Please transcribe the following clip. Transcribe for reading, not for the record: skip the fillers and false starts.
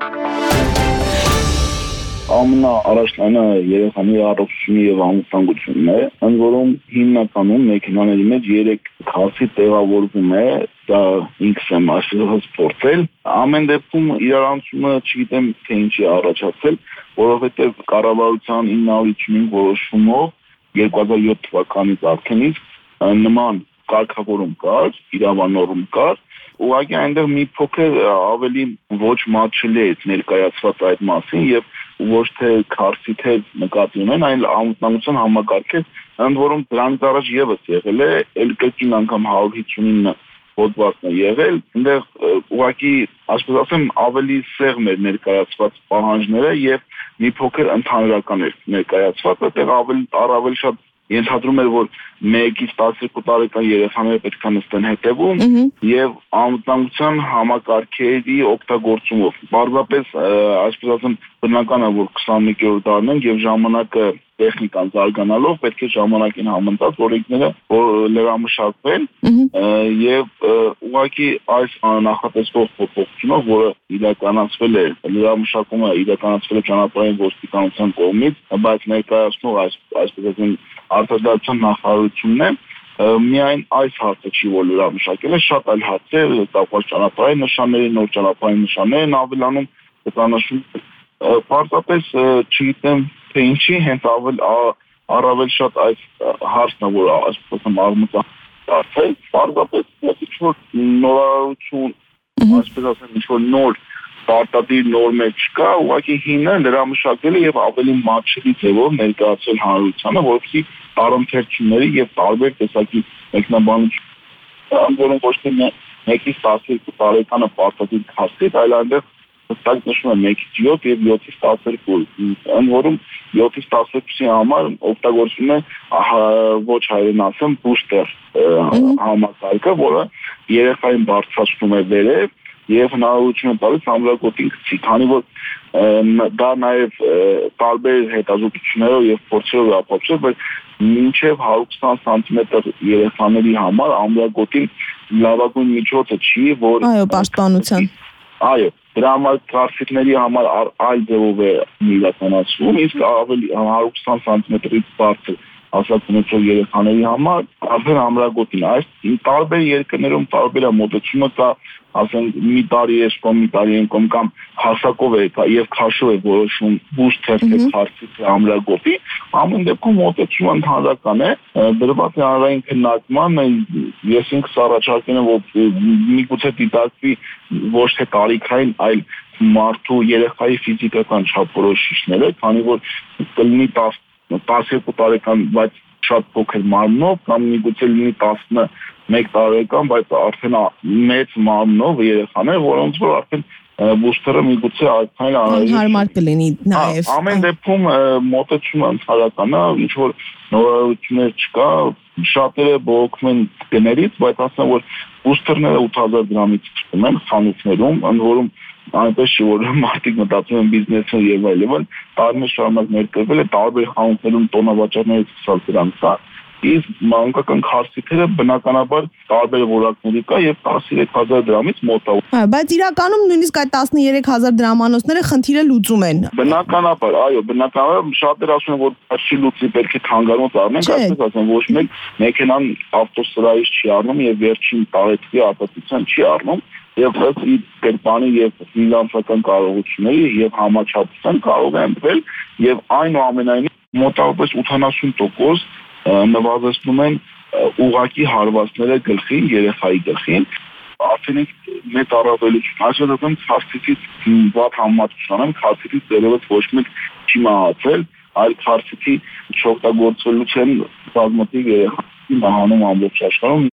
Ամենաառաջնայինը երեխաների առողջությունը եւ անվտանգությունն է, ընդ որում հիմնականում մեքենաների մեջ 3 քարտի տեղավորվում է, դա ինքս եմ փորձել։ Ամեն դեպքում իրարանցումը չգիտեմ թե ինչի առաջացել, որովհետեւ կառավարության 955 որոշումով 2007 թվականից արդեն նման կարգավորում կար, իրավանորմ կար, ուղղակի այնտեղ մի փոքր ավելի ոչ մատչելի է ներկայացված այդ մասին եւ ոչ թե քարտի թե նկատի ունեն, այլ անվտանգության համակարգը, ընդ որում դրանից առաջ եւս եղել է, ել կրկին անգամ 159 հոդվածն է եղել, այնտեղ ուղղակի, ասես ասեմ, ավելի սեղմ էր ներկայացված պահանջները եւ մի փոքր ընդհանրական էր ներկայացված, այդտեղ առավել շատ ենթադրում էր, որ 1-ից 12 տարեկան երեխաները պետք է նստեն հետևում եւ անվտանգության համակարգերի օգտագործումով։ Բարձրապես, այսպես ասեմ, բնական է, որ 21-րդ դարն ենք եւ ժամանակը տեխնիկան զարգանալով պետք է ժամանակին համընթաց օրենքները լրամշակվեն եւ ուղղակի այս նախատեսվող փոփոխությունով, որը իրականացվել է, լրամշակումը իրականացվել է ճանապարհային ոստիկանության կողմից, բայց ներկայացնող այսպես ասեմ արտադրության նախարարությունն է, միայն այս հարցը չի որ լրամշակել է, շատ այլ հարցեր, տապված ճանապարհային նշանների, նոր ճանապարհային նշաններ են ավելանում, դրանաշուն պարզապես չգիտեմ թե ինչի հենց առավել շատ այս հարցն է, որ ասում արմատացել, պարզապես ինչ-որ նորարարություն, այսպես ասեմ, ինչ-որ նոր պարտադիր նորմեր չկա, ուղղակի հինը լրամշակել է եւ ավելի մատչելի ձևով ներկայացել հանրությանը, որովհետեւ առընթերցումների եւ տարբեր տեսակի մեկնաբանություն, որոնք ոչ թե 1-ից 12 տարեկանը պարտադիր քարտի, այլ այնտեղ հստակ նշվում է 1-ից 7 եւ 7-ից 12, ընդ որում 7-ից 12-ի համար օգտագործվում է ոչ հայերենասեմ բուստեր համակարգը, որը երեխային բարձրացնում է վերև եւ հնարավորություն տալիս ամրագոտին գցի, քանի որ դա նաեւ տարբեր հետազոտություններով եւ փորձերով ապացուցել, որ մինչեւ 120 սանտիմետր երեխաների համար ամրագոտին լավագույն միջոցը չի, որ այո, պաշտպանության։ Այո, դրա համար քարտիների համար այլ ձևով է իրականացվում, իսկ ավելի 120 սանտիմետրից բարձր ասած ունեցող երեխաների համար արդեն ամրագոտին։ Այս տարբեր երկրներում տարբեր մոտեցումը կա, ասենք մի տարի է շփոթ, մի տարի են կամ հասակով է եւ քաշով է որոշում բուստեր թե քարտի թե ամրագոտի, ամեն դեպքում մոտեցումը ընդհանրական է, դրված է հանրային քննարկման, ես ինքս առաջարկել եմ, որ միգուցե դիտարկվի ոչ թե տարիքային, այլ մարդու երեխայի ֆիզիկական չափորոշիչները, քանի որ կլինի 12 տարեկան, բայց շատ փոքր մարմնով, կամ միգուցե լինի 11 տարեկան, բայց արդեն մեծ մարմնով երեխաներ, որոնց որ արդեն բուստերը միգուցե այդքան հարմար կլինի նաև։ Ամեն դեպքում մոտեցումը ընդհանրական է, ինչ որ նորարարություններ չկա, շատերը բողոքում են գներից, բայց ասեմ, որ բուստերները 8000 դրամից ստում են խանութներում, ընդ որում այնպես չի, որ մարդիկ մտածում են բիզնեսը եւ այլն, տարիներ շարունակ ներկրվել է տարբեր խանութներում տոնավաճառներից սկսած դրանք կա, իսկ մանկական քարտիները բնականաբար տարբեր որակների կա եւ 13000 դրամից մոտ է։ Բայց իրականում նույնիսկ այդ 13000 դրամանոցները խնդիրը լուծում են։ Բնականաբար, այո, բնականաբար շատեր ասում են, որ չի լուծի, պետք է թանգարանոց առնենք, այսպես ասեմ, ոչ մեկ մեքենան ավտոսրահից չի առնում եւ վերջին տարեթվի արտադրության չի առնում։ Եվ իր կերպանի եւ ֆինանսական կարողությունների եւ համաչափության կարող է ընտրել եւ այնուամենայնիվ մոտավորապես 80% նվազեցնում են ուղղակի հարվածները գլխին, երեխայի գլխին, արդեն մեծ առավելություն, այսինքն քարտից վատ համեմատության են, քարտից դերևս ոչ մեկ չի մահացել, այլ քարտի չօգտագործվելուց են բազմաթիվ երեխաների մահանում ամբողջ աշխարհում